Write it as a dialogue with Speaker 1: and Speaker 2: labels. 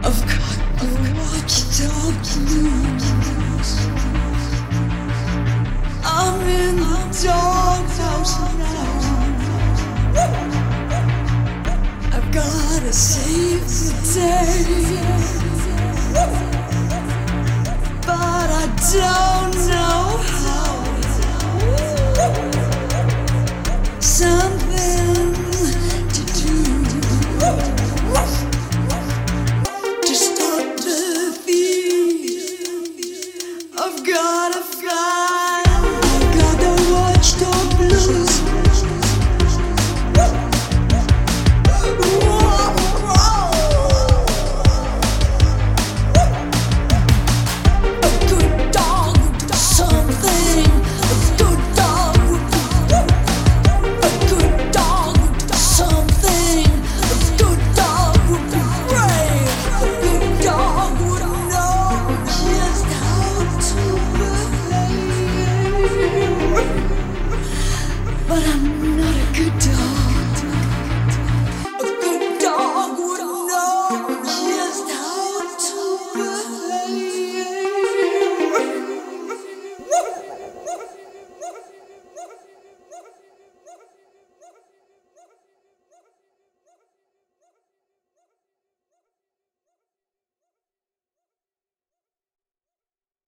Speaker 1: I've got to watch dog news. I'm in the doghouse now. I've gotta save the day, but I don't.